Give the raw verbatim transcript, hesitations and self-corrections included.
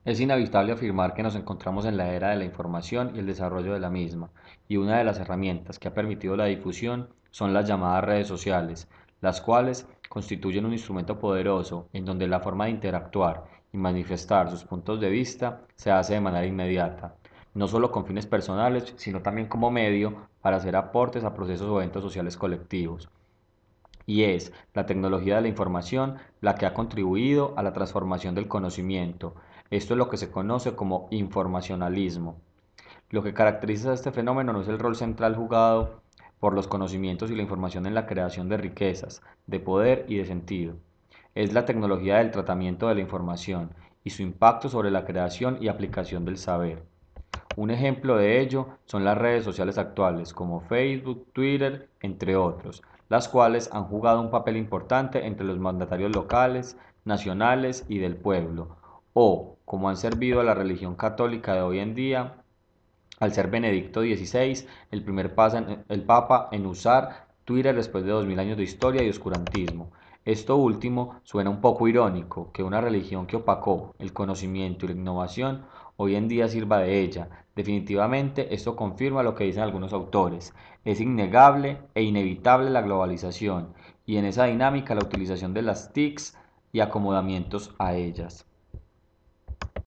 Es inevitable afirmar que nos encontramos en la era de la información y el desarrollo de la misma, y una de las herramientas que ha permitido la difusión son las llamadas redes sociales, las cuales constituyen un instrumento poderoso en donde la forma de interactuar y manifestar sus puntos de vista se hace de manera inmediata, no solo con fines personales, sino también como medio para hacer aportes a procesos o eventos sociales colectivos. Y es la tecnología de la información la que ha contribuido a la transformación del conocimiento. Esto es lo que se conoce como informacionalismo. Lo que caracteriza a este fenómeno no es el rol central jugado por los conocimientos y la información en la creación de riquezas, de poder y de sentido. Es la tecnología del tratamiento de la información y su impacto sobre la creación y aplicación del saber. Un ejemplo de ello son las redes sociales actuales como Facebook, Twitter, entre otros, las cuales han jugado un papel importante entre los mandatarios locales, nacionales y del pueblo, o como han servido a la religión católica de hoy en día, al ser Benedicto dieciséis el primer pasa- el papa en usar Twitter después de dos mil años de historia y oscurantismo. Esto último suena un poco irónico, que una religión que opacó el conocimiento y la innovación hoy en día sirva de ella. Definitivamente esto confirma lo que dicen algunos autores. Es innegable e inevitable la globalización y en esa dinámica la utilización de las T I Cs y acomodamientos a ellas.